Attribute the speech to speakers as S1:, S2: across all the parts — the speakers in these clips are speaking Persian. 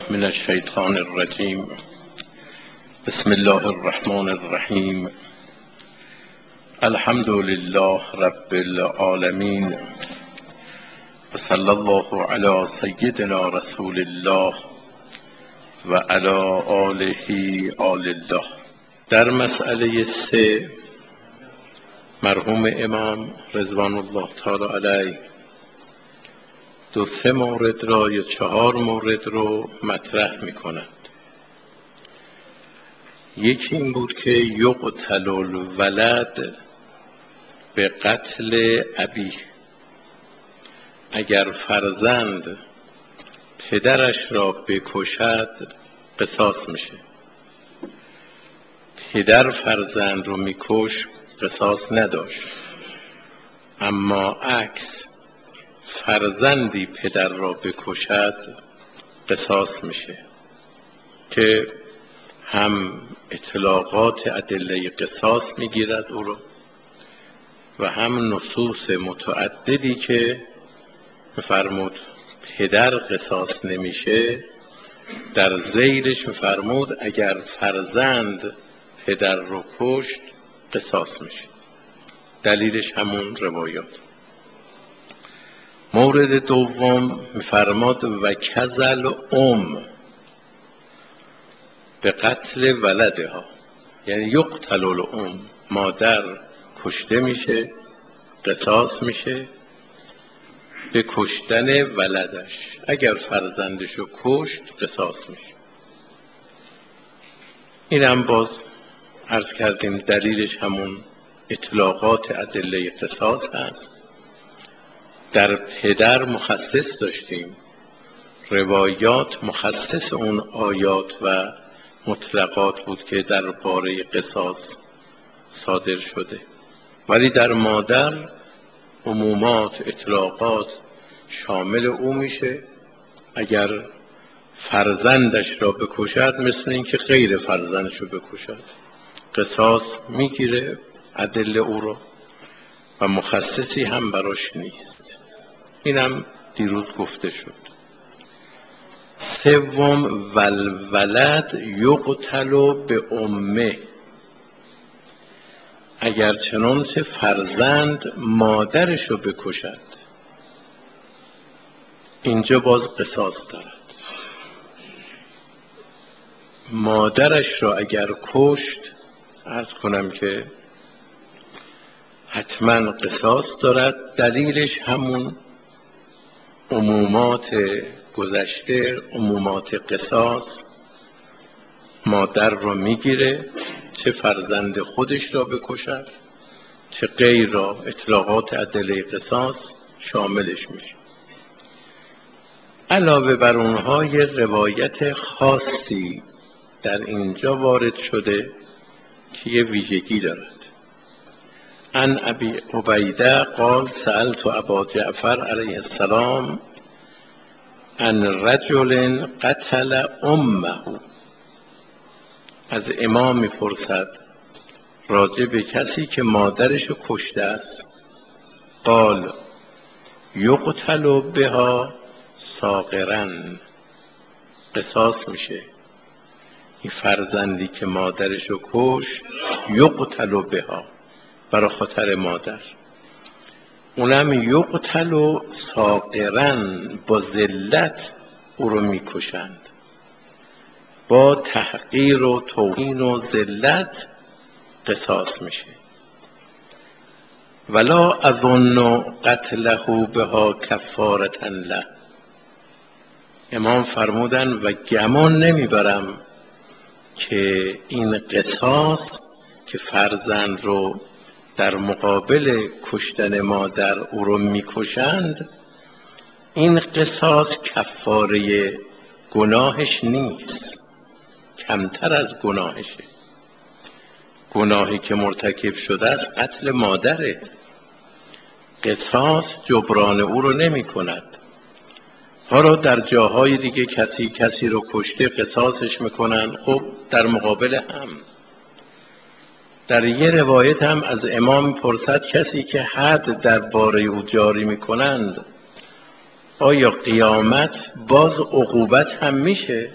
S1: من الشیطان الرجیم. بسم الله الرحمن الرحیم. الحمد لله رب العالمین و صلی الله علی سیدنا رسول الله و علی آله آل الله. در مسئله 3 مرحوم امام رضوان الله تعالی علیه 2-3 مورد را یا 4 مورد رو مطرح می کند. یکی این بود که یقتل الولد به قتل ابیه، اگر فرزند پدرش را بکشد قصاص میشه. پدر فرزند رو میکش قصاص نداشت، اما عکس فرزندی پدر را بکشد قصاص میشه که هم اطلاقات ادله قصاص میگیرد او رو و هم نصوص متعددی که فرمود پدر قصاص نمیشه، در ذیلش فرمود اگر فرزند پدر رو کشت قصاص میشه. دلیلش همون روایات. مورد دوم میفرماد و کذل به قتل ولدها، یعنی یقتل الام، مادر کشته میشه قصاص میشه به کشتن ولدش. اگر فرزندشو کشت قصاص میشه. این هم باز عرض کردیم دلیلش همون اطلاقات ادله قصاص هست. در پدر مخصص داشتیم، روایات مخصص اون آیات و مطلقات بود که در باره قصاص صادر شده، ولی در مادر عمومات اطلاقات شامل او میشه. اگر فرزندش را بکشد مثل این که غیر فرزندش را بکشد قصاص میگیره ادله او رو و مخصصی هم براش نیست. اینم دیروز گفته شد. سوم والولد یقتل به امه، اگر چنانچه فرزند مادرش رو بکشد اینجا باز قصاص دارد. مادرش را اگر کشت عرض کنم که حتما قصاص دارد. دلیلش همون عمومات گذشته، عمومات قصاص مادر را میگیره، چه فرزند خودش را بکشد چه غیر را، اطلاقات ادله قصاص شاملش میشه. علاوه بر اونها یه روایت خاصی در اینجا وارد شده که یه ویژگی دارد. عن ابی عبیده قال سألت ابا جعفر علیه السلام عن رجل قتل امه، از امام میپرسد راجع به کسی که مادرشو کشته است. قال یقتل بها صاغرا، قصاص میشه. این فرزندی که مادرشو کشت یقتل بها، برای خاطر مادر، اونم یقتل صاغرا، با ذلت او رو میکشند، با تحقیر و توهین و ذلت قصاص میشه. ولا اظن قتله بها کفارة له، امام فرمودن و گمان نمیبرم که این قصاص که فرزند رو در مقابل کشتن مادر او رو میکشند، این قصاص کفاره گناهش نیست، کمتر از گناهشه. گناهی که مرتکب شده است قتل مادره، قصاص جبران او رو نمی کند. حالا در جاهای دیگه کسی رو کشته قصاصش میکنن، خب در مقابل هم. در یه روایت هم از امام پرسد کسی که حد در باره او جاری میکنند آیا قیامت باز عقوبت هم میشه؟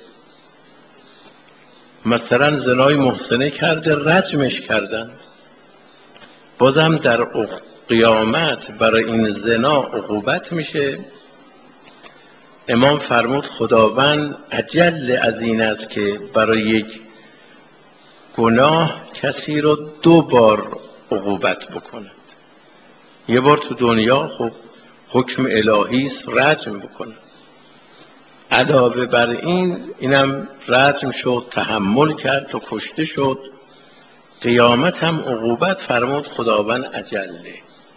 S1: مثلا زنای محسنه کرده رجمش کردن، بازم در قیامت برای این زنا عقوبت میشه؟ امام فرمود خداوند اجل از این است که برای یک گناه کسی رو 2 بار عقوبت بکند. یه بار تو دنیا خب حکم الهی است رجم بکنه، علاوه بر اینم رجم شد، تحمل کرد و کشته شد. قیامت هم عقوبت فرمود خداوند اجله.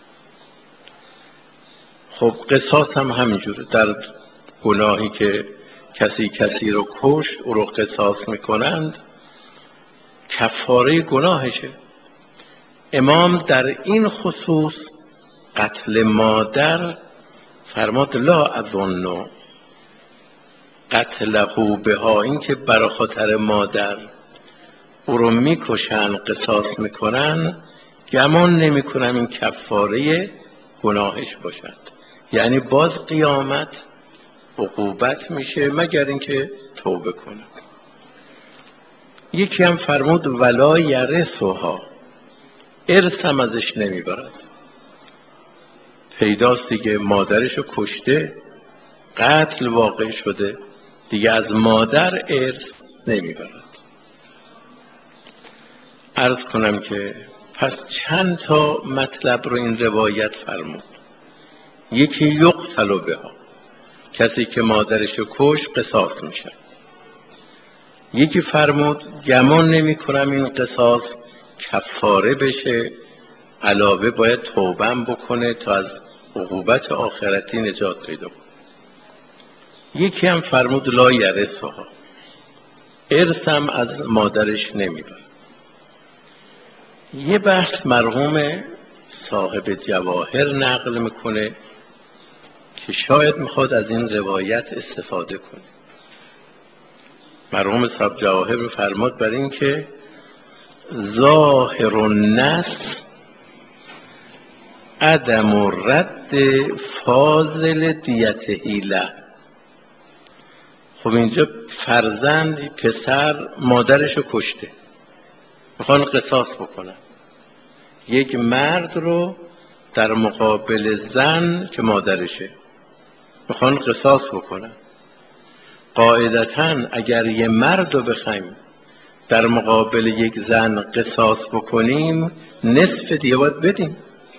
S1: خب قصاص هم همینجوره، در گناهی که کسی رو کشت او رو قصاص میکنند، کفاره گناهشه. امام در این خصوص قتل مادر فرمود لا اظن قتله بها، این که برای خاطر مادر او رو میکشن قصاص میکنن، گمان نمیکنم این کفاره گناهش باشد. یعنی باز قیامت عقوبت میشه مگر اینکه توبه کنه. یکی هم فرمود ولا یرثها، ارث هم ازش نمیبرد. پیداست دیگه مادرشو کشته، قتل واقع شده، دیگه از مادر ارث نمیبرد. عرض کنم که پس چند تا مطلب رو این روایت فرمود. یکی یقتل بها، کسی که مادرشو کش قصاص میشه. یکی فرمود گمان نمی کنم این قصاص کفاره بشه، علاوه باید توبه بکنه تا از عقوبت آخرتی نجات پیدا کنه. یکی هم فرمود لا یرثها، ارث هم از مادرش نمیبره. یه بحث مرحوم صاحب جواهر نقل میکنه که شاید میخواد از این روایت استفاده کنه. مرحوم صاحب جواهر میفرماد بر این که ظاهر النص عدم رد فاضل دیته له. خب اینجا فرزند پسر مادرشو کشته، میخوان قصاص بکنن. یک مرد رو در مقابل زن که مادرشه میخوان قصاص بکنن. قاعدتاً اگر یه مرد رو بخوایم در مقابل یک زن قصاص بکنیم، نصف دیه باید بدیم.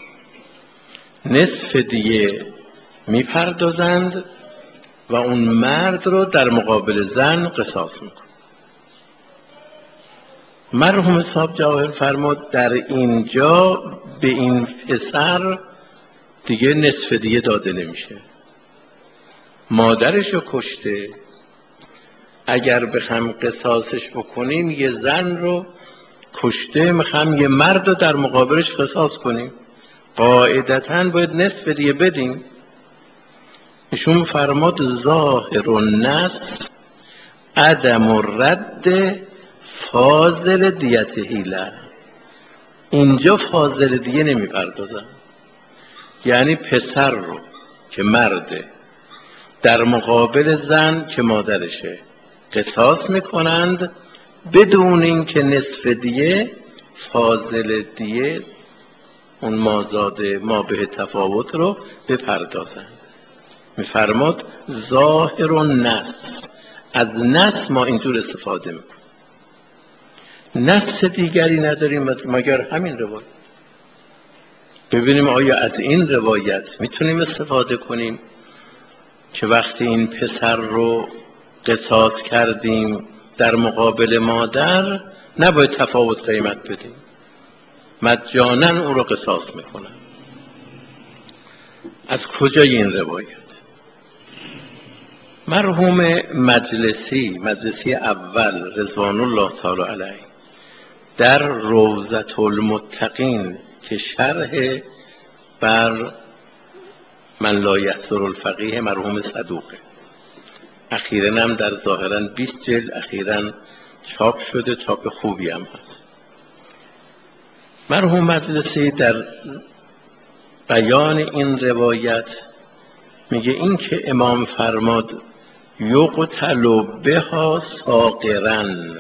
S1: نصف دیه میپردازند و اون مرد رو در مقابل زن قصاص میکن. مرحوم صاحب جواهر فرمود در اینجا به این پسر دیگه نصف دیه داده نمیشه، مادرشو کشته. اگر بخوام قصاصش بکنیم یه زن رو کشته، میخوام یه مرد رو در مقابلش قصاص کنیم، قاعدتاً باید نصف دیه بدیم. ایشون فرمود ظاهر النص عدم رد فاضل دیته له. اینجا فاضل دیه نمیپردازن، یعنی پسر رو که مرده در مقابل زن که مادرشه قصاص میکنند بدون اینکه نصف دیه فاضل دیه اون مازاده ما به تفاوت رو بپردازند. میفرماد ظاهر النص، از نص ما اینجور استفاده میکنیم، نص دیگری نداریم مگر همین روایت. ببینیم آیا از این روایت میتونیم استفاده کنیم که وقتی این پسر رو قصاص کردیم در مقابل مادر نباید تفاوت قیمت بدیم، مجانا او رو قصاص میکنن. از کجای این روایت؟ مرحوم مجلسی اول رضوان الله تعالی علیه در روضة المتقین که شرح بر من لا یحصر الفقیه مرحوم صدوقه، اخیراً هم در ظاهراً 20 جلد اخیراً چاپ شده، چاپ خوبی هم هست. مرحوم مجلسی در بیان این روایت میگه این که امام فرماد یقتل بها ساغرن،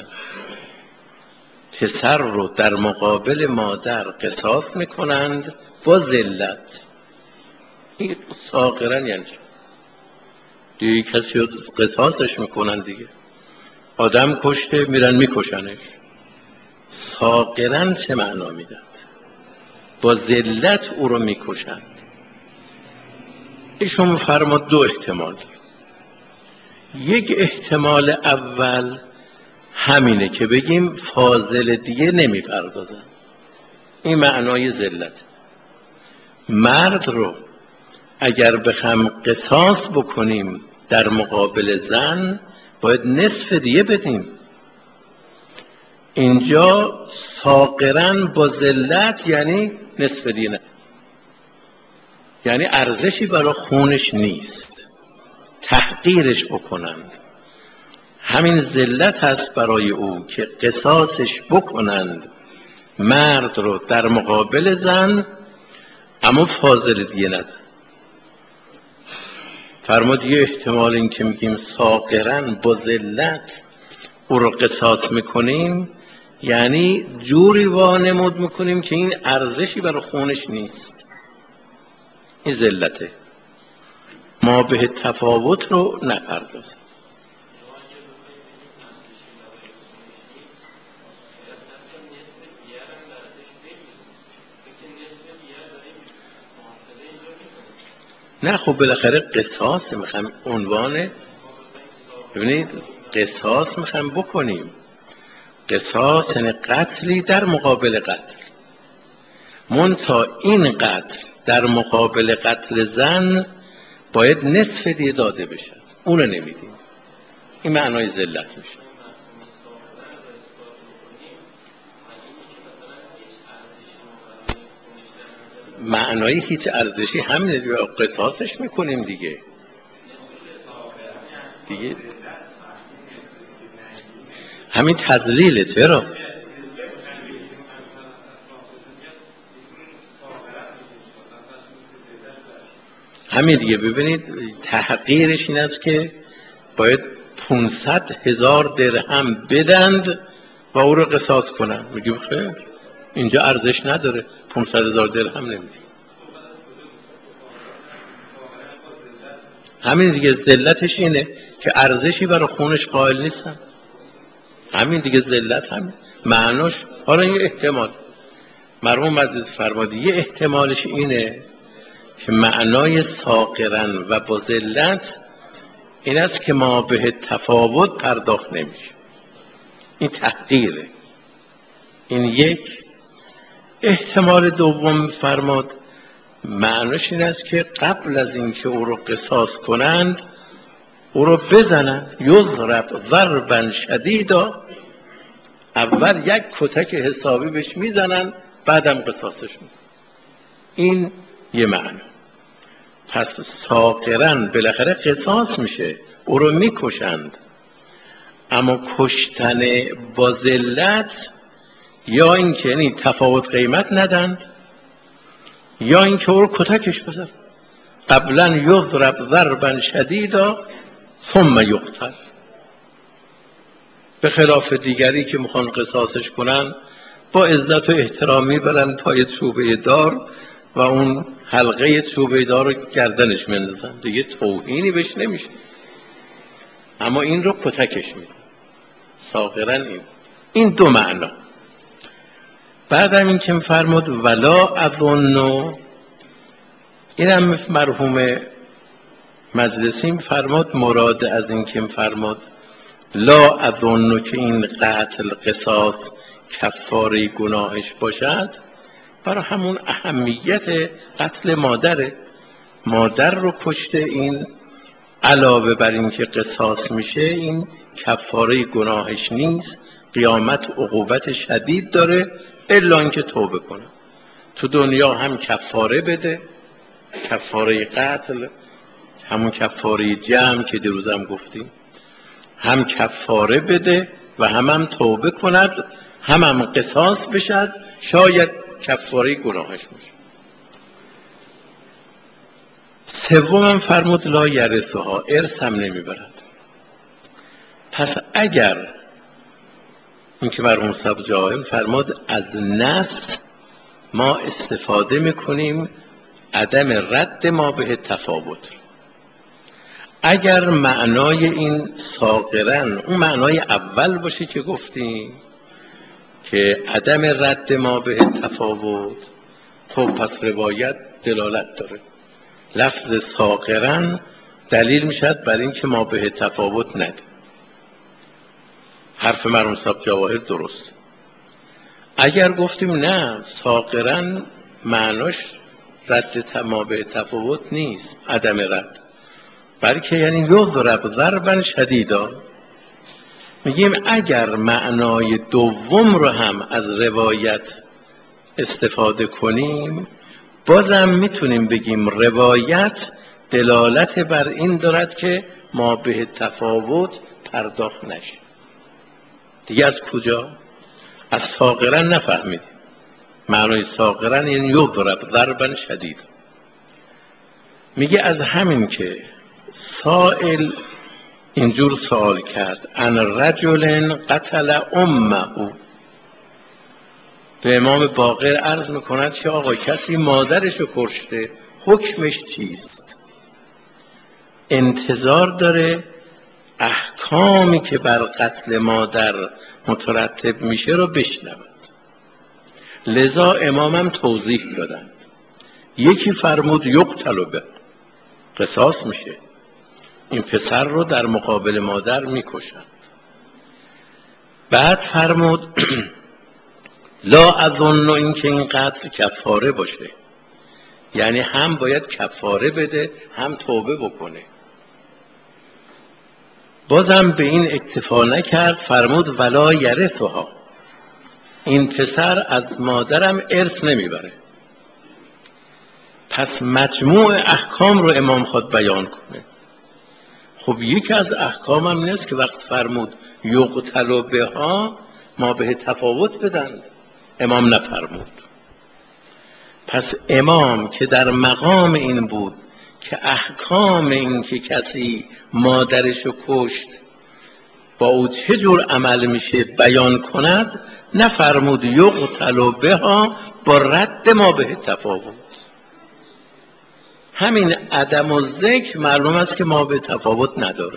S1: پسر رو در مقابل مادر قصاص میکنند با ذلت. این ساغرن یعنی دیگه کسی رو قصاصش میکنن دیگه، آدم کشته میرن میکشنش. ساغرن چه معنا میدن؟ با ذلت او رو میکشند. ایشون فرمود دو احتمال داره. یک احتمال اول همینه که بگیم فاضل دیگه نمیپردازن، این معنای ذلت. مرد رو اگر بخوام قصاص بکنیم در مقابل زن باید نصف دیگه بدیم. اینجا ساغرن با ذلت یعنی نصف دیگه نه، یعنی ارزشی برای خونش نیست، تحقیرش بکنند. همین ذلت هست برای او که قصاصش بکنند مرد رو در مقابل زن، اما فاضل دیگه ندن. فرمود یه احتمال این که میگیم ساغرن با ذلت او رو قصاص میکنیم، یعنی جوری وانمود میکنیم که این ارزشی برای خونش نیست، این ذلته، ما به تفاوت رو نپردازیم. نه خب بالاخره قصاص میخوایم عنوان، ببینید قصاص میخوایم بکنیم، قصاص یعنی قتلی در مقابل قتل، منتها این قتل در مقابل قتل زن باید نصف دیگه داده بشه، اونو نمیدیم، این معنای ذلت میشه. معنای هیچ ارزشی همینه، قصاصش میکنیم دیگه همین تذلیله. چرا؟ همین دیگه. ببینید تحقیرش این است که باید 500,000 درهم بدند و او رو قصاص کنن. میگیم خیر اینجا ارزش نداره، 500,000 درهم نمیده. همین دیگه ذلتش اینه که ارزشی برای خونش قائل نیستن. همین دیگه ذلت همین معناش. حالا یه احتمال مرحوم عزیز فرمودی، یه احتمالش اینه که معنای ساغرن و با ذلت این است که ما به تفاوت پرداخت نمیشه، این تحقیره. این یک. احتمال دوم فرمود معناش این است که قبل از اینکه او رو قصاص کنند او رو بزنن، یضرب ضربا شدیدا، اول یک کتک حسابی بهش میزنن بعدم قصاصش میکنن. این یه معنی. پس ساغرن بالاخره قصاص میشه، او رو میکشند، اما کشتن با ذلت یا اینکه یعنی تفاوت قیمت ندند یا اینکه او رو کتکش بزن. قبلا یضرب ضربا شدیدا ثم یقتل، به خلاف دیگری که میخوان قصاصش کنن با عزت و احترامی برن پای چوبه دار و اون حلقه چوبه دار رو گردنش مندازن، دیگه توهینی بهش نمیشه، اما این رو کتکش میزن. ساغرن این دو معنا. بعدم این که فرمود ولا اظن، این هم مرحوم مجلسی فرمود مراد از این که فرمود لا اظن که این قتل قصاص کفاره گناهش باشد، برای همون اهمیت قتل مادره. مادر رو کشته، این علاوه بر این که قصاص میشه این کفاره گناهش نیست، قیامت عقوبت شدید داره الا اینکه توبه کنه. تو دنیا هم کفاره بده، کفاره قتل همون کفاره جمع که دیروزم گفتیم، هم کفاره بده و هم توبه کند، هم قصاص بشد، شاید کفاره گناهش میشه. سومم فرمود لا یرثها، ارث هم نمیبرد. پس اگر این که مرحوم صاحب جاهل فرمود از نص ما استفاده میکنیم عدم رد ما به تفاوت، اگر معنای این ساغرن اون معنای اول باشه که گفتیم که عدم رد ما به تفاوت، خب پس روایت دلالت داره. لفظ ساغرن دلیل میشد بر این که ما به تفاوت نده. حرف مرحوم صاحب جواهر درست. اگر گفتیم نه ساغرن معناش رد ما به تفاوت نیست، عدم رد، بلکه یعنی یضرب ضربا شدیدا، میگیم اگر معنای دوم رو هم از روایت استفاده کنیم بازم میتونیم بگیم روایت دلالت بر این دارد که ما به تفاوت پرداخت نشه. دیگه از کجا؟ از ساغرن نفهمیدیم. معنای ساغرن یعنی یضرب ضربا شدید. میگه از همین که سائل اینجور سوال کرد ان رجل قتل امه، به امام باقر عرض میکند که آقا کسی مادرشو کشته حکمش چیست؟ انتظار داره احکامی که بر قتل مادر مترتب میشه رو بشنود. لذا امامم توضیح دادن. یکی فرمود یقتل به، قصاص میشه، این پسر رو در مقابل مادر میکشن. بعد فرمود لا اظن این که این قتل کفاره باشه، یعنی هم باید کفاره بده هم توبه بکنه. بازم به این اکتفا نکرد، فرمود ولا یرثها، این پسر از مادرم ارث نمیبره. پس مجموع احکام رو امام خود بیان کنه. خب یکی از احکام هم نیست که وقت فرمود یقتل بها ما به تفاوت بدند، امام نفرمود. پس امام که در مقام این بود که احکام این که کسی مادرشو کشت با او چه جور عمل میشه بیان کند، نفرمود یقتل بها با رد ما به تفاوت. همین عدم و ذکر معلوم است که ما به تفاوت نداره.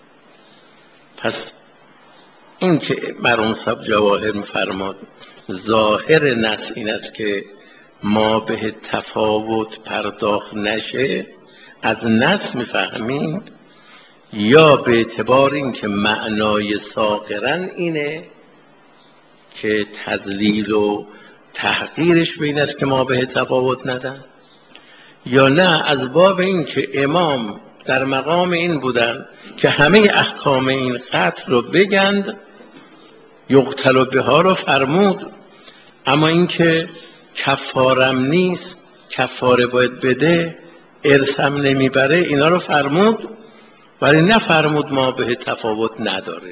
S1: پس این که مرحوم صاحب جواهر میفرماد ظاهر نص این است که ما به تفاوت پرداخت نشه، از نص میفهمیم یا به اعتبار این که معنای ساغرن اینه که تذلیل و تحقیرش به این است که ما به تفاوت ندن، یا نه از باب این که امام در مقام این بودن که همه احکام این قتل رو بگند، یقتل بها رو فرمود، اما این که کفارم نیست، کفاره باید بده، ارثم نمیبره، اینا رو فرمود، ولی نفرمود ما به تفاوت نداره.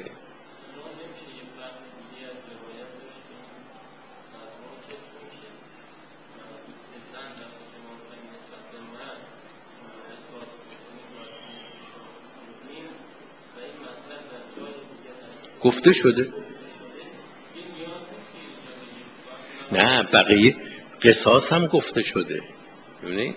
S1: گفته شده؟ نه بقیه قصاص هم گفته شده. ببینید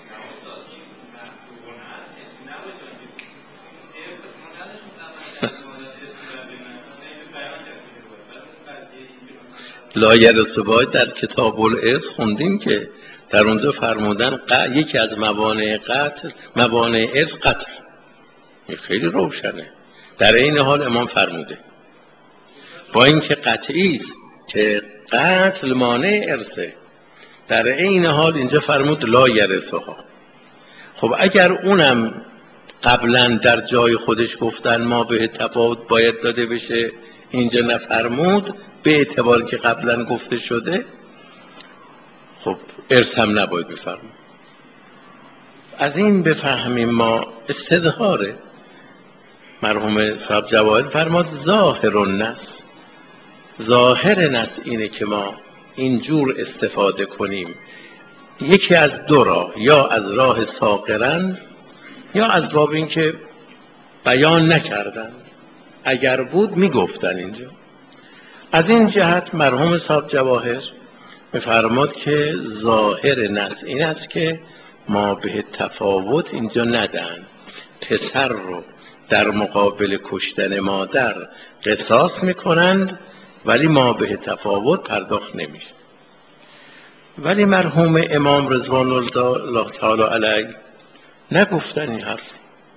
S1: لایه رسوبای در کتاب الارث خوندیم که در اونجا فرمودن یکی از موانع قتل، موانع ارث قتل. این خیلی روشنه. در این حال امام فرموده با اینکه قطعی است که قتل مانع ارثه، در این حال اینجا فرمود لا یرثها. خب اگر اونم قبلا در جای خودش گفتن ما به تفاوت باید داده بشه، اینجا نفرمود، به اعتبار که قبلا گفته شده، خب ارث هم نباید بفرمود. از این بفهمیم ما استظهاره. مرحوم صاحب جواهر فرماد ظاهر النص، ظاهر نص اینه که ما اینجور استفاده کنیم، یکی از دو راه، یا از راه ساغرن یا از باب اینکه بیان نکردن، اگر بود میگفتن اینجا. از این جهت مرحوم صاحب جواهر میفرماد که ظاهر نص این است که ما به تفاوت اینجا ندن، پسر رو در مقابل کشتن مادر قصاص میکنند ولی ما به تفاوت پرداخت نمیشه. ولی مرحوم امام رضوان الله تعالی علیه نگفتن این حرف،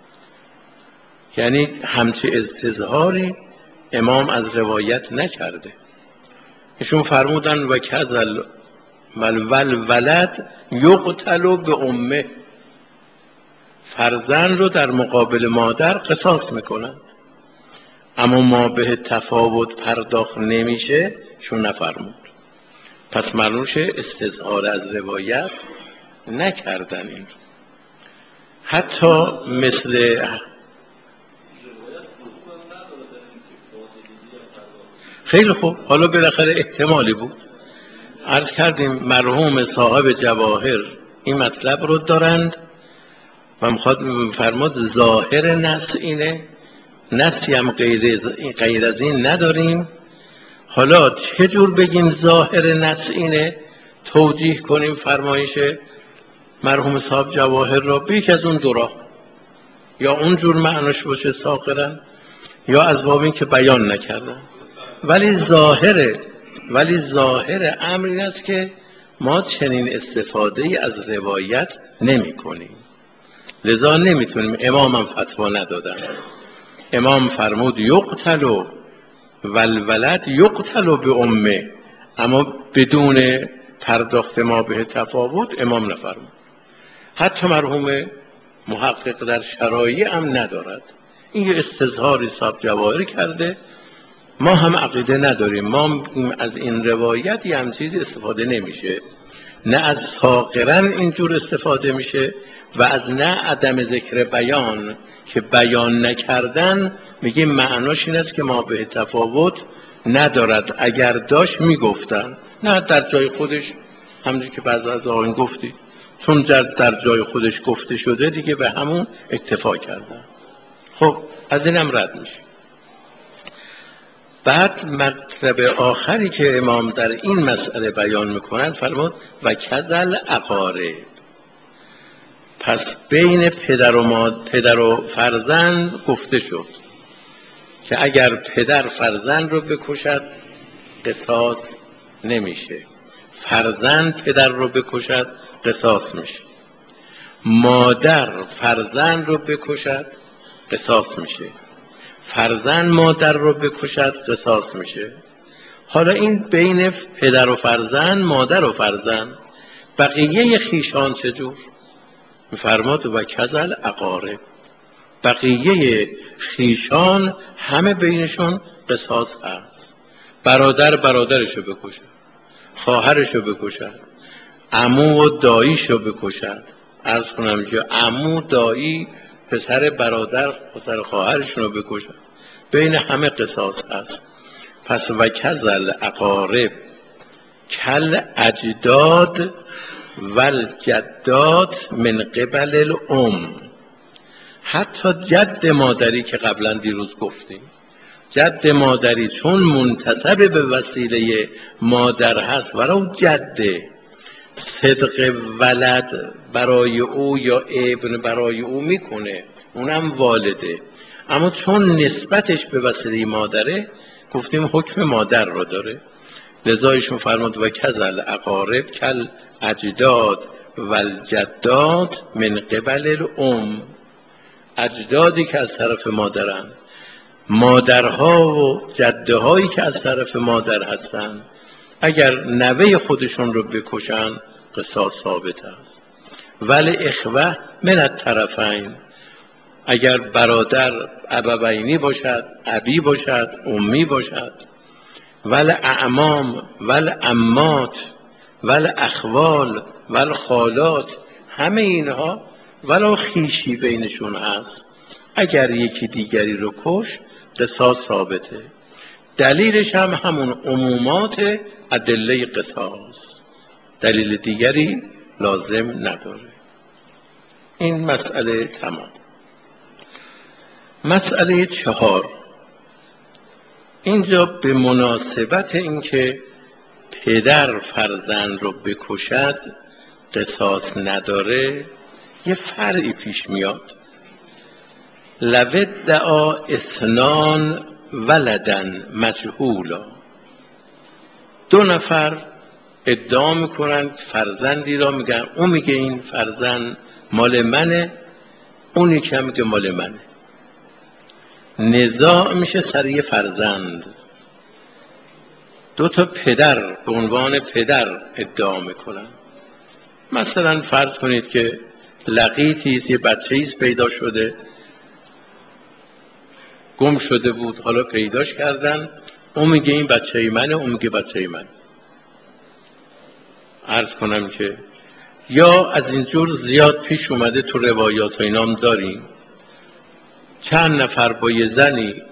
S1: یعنی همچه استظهاری امام از روایت نکرده. ایشون فرمودن و کذل ولد یقتل به امه، فرزند رو در مقابل مادر قصاص میکنن، اما ما به تفاوت پرداخت نمیشه شون نفرمود. پس منوش استظهار از روایت نکردن این رو. حتی مثل خیلی خوب، حالا بالاخره احتمالی بود. عرض کردیم مرحوم صاحب جواهر این مطلب رو دارند و فرمود ظاهر نص اینه، نصی هم غیر از این نداریم. حالا چه جور بگیم ظاهر نص اینه، توجیه کنیم فرمایش مرحوم صاحب جواهر را به یک از اون دو راه، یا اون جور معناش باشه ساخرن، یا از باب این که بیان نکردن. ولی ظاهر امر این است که ما چنین استفاده از روایت نمی کنیم، لذا نمیتونیم. امام هم فتوا ندادن. امام فرمود یقتل والولد یقتل به امه، اما بدون پرداخت ما به تفاوت امام نفرمود. حتی مرحوم محقق در شرایع هم ندارد. این یه استظهاری صاحب جواهر کرده، ما هم عقیده نداریم. ما از این روایت یه هم چیزی استفاده نمیشه، نه از ساغرن اینجور استفاده میشه و از نه عدم ذکر بیان، که بیان نکردن میگه معناش این است که ما به تفاوت ندارد، اگر داشت میگفتن. نه، در جای خودش همونجور که بعضی از آقایون گفتی، چون در جای خودش گفته شده دیگه به همون اکتفا کردن. خب از اینم رد میشه. بعد مطلب آخری که امام در این مسئله بیان میکنند فرمود و کذل اقارب. پس بین پدر و فرزند گفته شد که اگر پدر فرزند رو بکشد قصاص نمیشه، فرزند پدر رو بکشد قصاص میشه. مادر فرزند رو بکشد قصاص میشه، فرزند مادر رو بکشد قصاص میشه. حالا این بین پدر و فرزند، مادر و فرزند، بقیه خیشان چجور؟ میفرماد و کذل اقارب، بقیه خیشان همه بینشون قصاص هست. برادر برادرشو بکشد، خواهرشو بکشد، عمو و داییشو بکشد. عرض کنم که عمو دایی پسر برادر پسر خواهرشون رو بکشن، بین همه قصاص هست. پس و کذل اقارب کل اجداد والجدات من قبل الام. حتی جد مادری که قبلا دیروز گفتیم، جد مادری چون منتسب به وسیله مادر هست ولو جده، صدق ولد برای او یا ابن برای او میکنه، اونم والده، اما چون نسبتش به وسیله مادره گفتیم حکم مادر رو داره. لذا ایشون فرمود و کذل اقارب کل اجداد والجدات من قبل الام. اجدادی که از طرف مادرن، مادرها و جده هایی که از طرف مادر هستن، اگر نوه خودشون رو بکشن قصاص ثابت است. ولی اخوه من الطرفین، اگر برادر ابوینی باشد، ابی باشد، امی باشد، ولی اعمام ولی عمات ولی اخوال ولی خالات، همه اینها ولو خیشی بینشون هست، اگر یکی دیگری رو کش قصاص ثابته. دلیلش هم همون عمومات ادله قصاص، دلیل دیگری لازم نداره. این مسئله تمام. مسئله 4، اینجا به مناسبت اینکه پدر فرزند رو بکشد قصاص نداره یه فرعی پیش میاد. لو ادعا اثنان ولدن مجهولا، 2 نفر ادعا میکنن فرزندی را، میگن اون میگه این فرزند مال منه، اون یکی هم میگه مال منه، نزاع میشه سر یه فرزند. 2 تا پدر به عنوان پدر ادعا میکنن. مثلا فرض کنید که لقیطیست، یه بچه‌ایست پیدا شده، گم شده بود، حالا پیداش کردن، اون میگه این بچه منه، اون میگه بچه من. عرض کنم که یا از اینجور زیاد پیش اومده، تو روایات و اینام داریم، چند نفر با یه زنی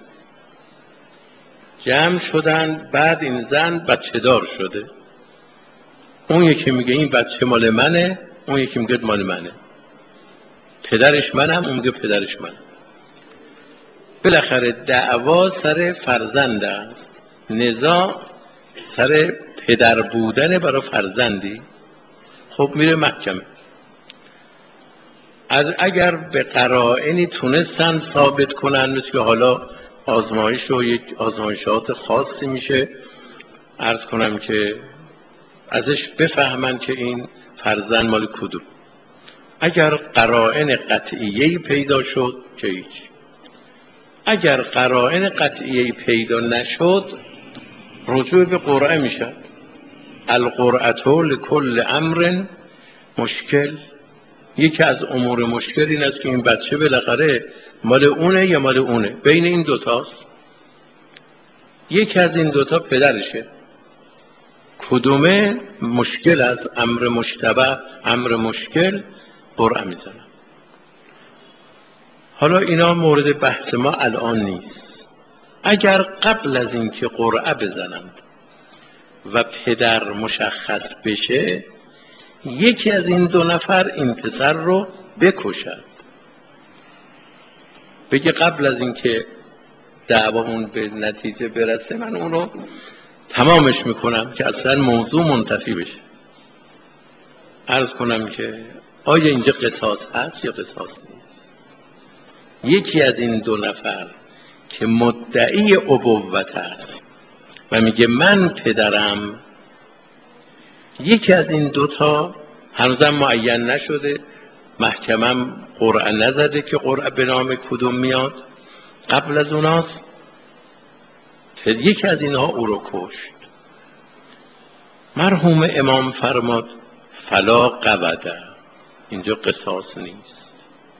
S1: جمع شدن، بعد این زن بچه دار شده، اون یکی میگه این بچه مال منه، اون یکی میگه مال منه، پدرش منم، اون میگه پدرش منه. بالاخره دعوا سر فرزند است، نزاع سر پدر بودن برای فرزندی. خب میره محکمه. از اگر به قرائنی تونستن ثابت کنن، مثل که حالا آزمایش و یک آزمایشات خاصی میشه، عرض کنم که ازش بفهمن که این فرزند مال کدوم. اگر قرائن قطعیه‌ای پیدا شد که هیچ. اگر قرائن قطعیه‌ای پیدا نشد، رجوع به قرعه میشد. القرعة لکل امر مشکل. یکی از امور مشکل این است که این بچه بالاخره مال اونه یا مال اونه، بین این دوتاست، یکی از این دوتا پدرشه، کدومه مشکل است، امر مشتبه، امر مشکل، قرعه میزنن. حالا اینا مورد بحث ما الان نیست. اگر قبل از اینکه قرعه بزنند و پدر مشخص بشه، یکی از این 2 نفر این پسر رو بکشد، بگه قبل از اینکه دعوامون به نتیجه برسه من اون رو تمامش میکنم که اصلا موضوع منتفی بشه. عرض کنم که آیا اینجا قصاص هست یا قصاص نیست؟ یکی از این 2 نفر که مدعی ابوت است و میگه من پدرم، یکی از این 2 تا هنوزم معین نشده، محکمم قرعه نزده که قرعه به نام کدوم میاد، قبل از اوناست، یکی از اینها او رو کشت. مرحوم امام فرماد فلا قوده، اینجا قصاص نیست.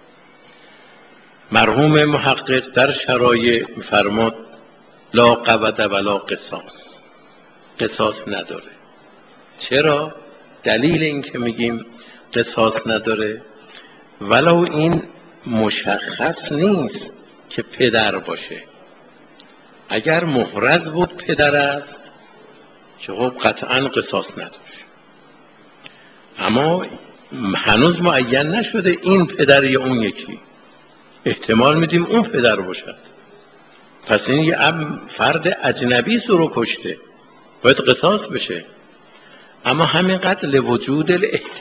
S1: مرحوم محقق در شرایع فرماد لا قوده ولا قصاص، قصاص نداره. چرا؟ دلیل این که میگیم قصاص نداره، ولو این مشخص نیست که پدر باشه. اگر محرز بود پدر است که خب قطعا قصاص نداشت، اما هنوز معین نشده این پدر یا اون یکی، احتمال میدیم اون پدر باشد، پس این یه فرد اجنبی رو کشته، باید قصاص بشه. اما همینقدر لوجود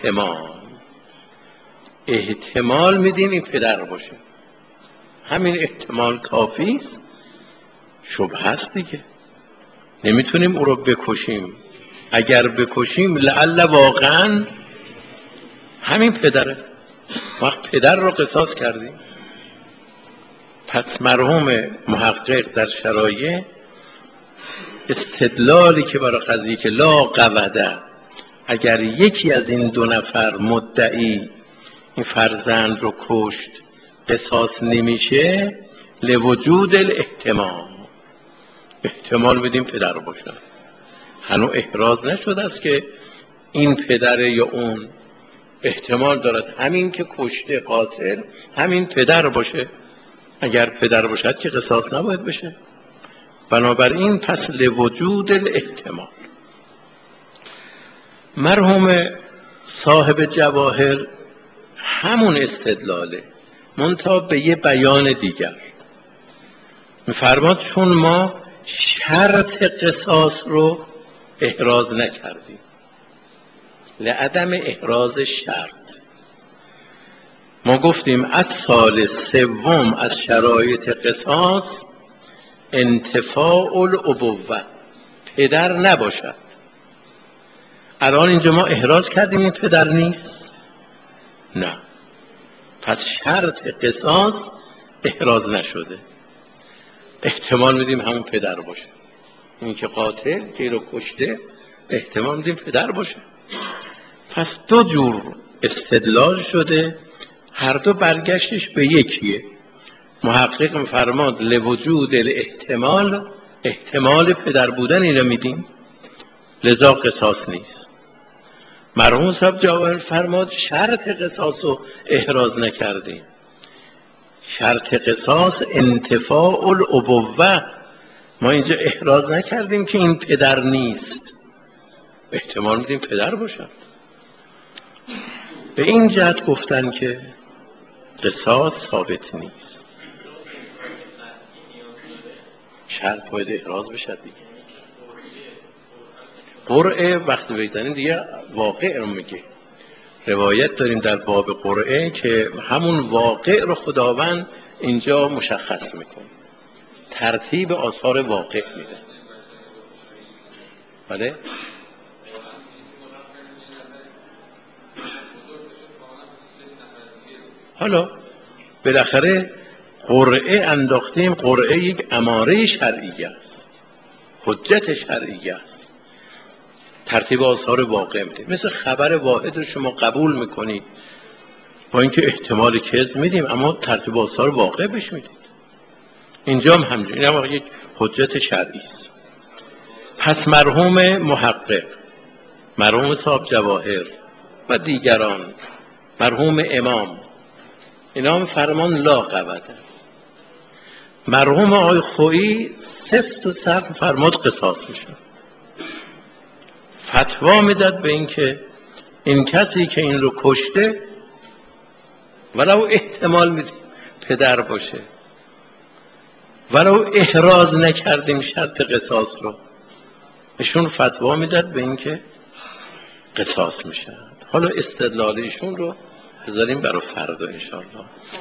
S1: احتمال میدیم این پدر باشه، همین احتمال کافی است، شبهه است دیگه، نمیتونیم او رو بکشیم. اگر بکشیم لعل واقعا همین پدره، وقت پدر رو قصاص کردیم. پس مرحوم محقق در شرایع استدلالی که برای قضیه که لا قوده، اگر یکی از این 2 نفر مدعی این فرزند رو کشت قصاص نمیشه، لوجود احتمال بدیم پدر باشن. هنوز احراز نشده است که این پدر یا اون، احتمال دارد همین که کشته قاتل همین پدر باشه. اگر پدر باشد که قصاص نباید بشه. بنابراین پس لوجود الاحتمال. مرحوم صاحب جواهر همون استدلاله، منتها به یه بیان دیگر. میفرماد چون ما شرط قصاص رو احراز نکردیم، لعدم احراز شرط. ما گفتیم از سال سوم از شرایط قصاص انتفاع الابوه، پدر نباشد. الان اینجا ما احراز کردیم این پدر نیست؟ نه، پس شرط قصاص احراز نشده، احتمال میدیم همون پدر باشه. این که قاتل که رو کشته احتمال میدیم پدر باشه. پس دو جور استدلال شده، هر دو برگشتش به یکیه. محقق میفرماد لوجود الاحتمال، احتمال پدر بودن اینو میدیم، لذا قصاص نیست. مرحوم صاحب جواهر فرماد شرط قصاص رو احراز نکردیم، شرط قصاص انتفاع الابوه، ما اینجا احراز نکردیم که این پدر نیست، احتمال میدیم پدر باشن. به این جهت گفتن که قصاص ثابت نیست، شرط باید احراز بشد دیگه. قرعه وقتی بزنیم دیگه واقع رو میگه. روایت داریم در باب قرعه که همون واقع رو خداوند اینجا مشخص میکنه، ترتیب آثار واقع میده. بله؟ حالا بالاخره قرعه انداختیم، قرعه یک اماره شرعیه است، حجت شرعیه است، ترتیب آثار واقع میده. مثل خبر واحد رو شما قبول میکنید با اینکه احتمال کذب میدیم، اما ترتیب آثار واقع بهش میدید. اینجا هم همینجوری، این هم یک حجت شرعی است. پس مرحوم محقق، مرحوم صاحب جواهر و دیگران، مرحوم امام، اینا هم فرمان لا قبده. مرحوم آقای خویی سفت و سخت فرماد قصاص میشه، فتوا میداد به این که این کسی که این رو کشته ولو احتمال میدیم پدر باشه، ولو احراز نکردیم شرط قصاص رو، ایشون فتوا میداد به این که قصاص میشه. حالا استدلال ایشون رو بذاریم برای فردا انشاءالله.